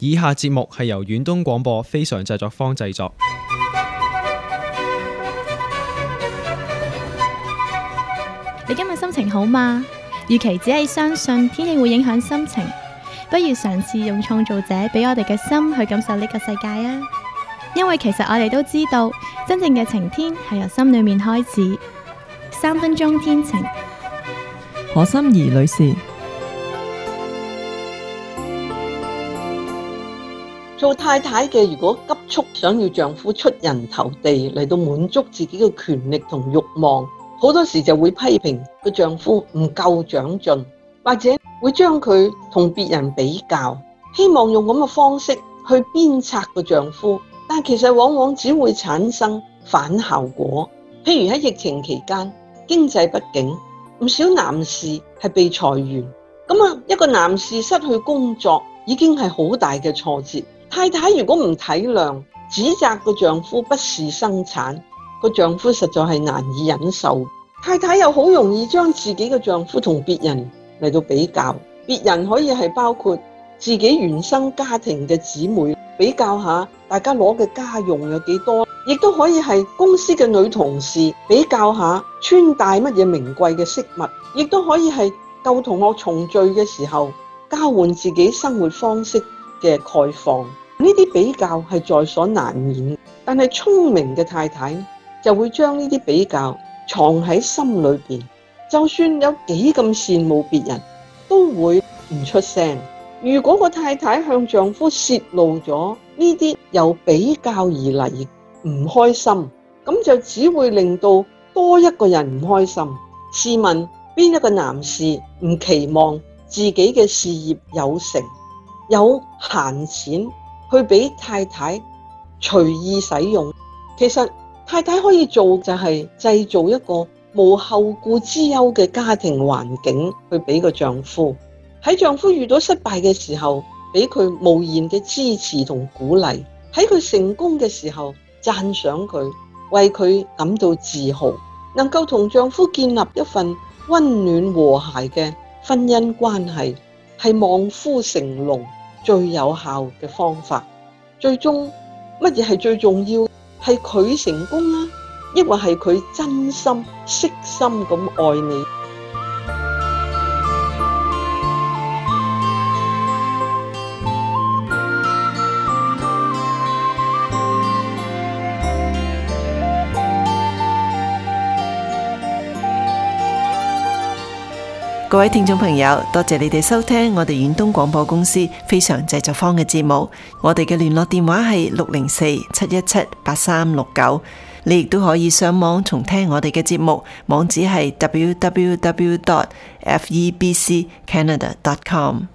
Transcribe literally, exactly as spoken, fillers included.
以下節目係由遠東廣播非常製作坊製作。 你今日心情好嗎？與其只係相信天氣會影響心情，不如嘗試用創造者俾我哋嘅心去感受呢個世界啊！因為其實我哋都知道，真正嘅晴天係由心裏面開始。三分鐘天晴， 何心怡女士。 做太太嘅如果急速想要丈夫出人頭地嚟到滿足自己嘅權力同慾望，好多時就會批評個丈夫唔夠長進，或者會將佢同別人比較，希望用咁嘅方式去鞭策個丈夫，但其實往往只會產生反效果。譬如喺疫情期間，經濟不景，唔少男士係被裁員，咁啊一個男士失去工作已經係好大嘅挫折。太太如果唔體諒，指責個丈夫不是生產，個丈夫實在係難以忍受。太太又好容易將自己嘅丈夫同別人嚟到比較，別人可以係包括自己原生家庭嘅姊妹，比較下大家攞嘅家用有幾多，亦都可以係公司嘅女同事，比較下穿戴乜嘢名貴嘅飾物，亦都可以係舊同學重聚嘅時候交換自己生活方式嘅概況。呢啲比較係在所難免，但係聰明嘅太太就會將呢啲比較藏喺心裏邊，就算有幾咁羨慕別人，都會唔出聲。如果個太太向丈夫泄露咗呢啲由比較而嚟唔開心，咁就只會令到多一個人唔開心。試問邊一個男士唔期望自己嘅事業有成，有閒錢去俾太太隨意使用？其實太太可以做就係製造一個無後顧之憂嘅家庭環境去俾個丈夫，喺丈夫遇到失敗嘅時候俾佢無言嘅支持同鼓勵，喺佢成功嘅時候讚賞佢，為佢感到自豪，能夠同丈夫建立一份溫暖和諧嘅婚姻關係，係望夫成龍最有效嘅方法。最終乜嘢係最重要？係佢成功啊，抑或係佢真心悉心咁愛你？ 各位聽眾朋友，多謝你哋收聽我哋遠東廣播公司非常製作坊嘅節目。我哋嘅聯絡電話係六零四七一七八三六九。你亦都可以上網重聽我哋嘅節目，網址係 double-u double-u double-u dot f e b c canada dot com。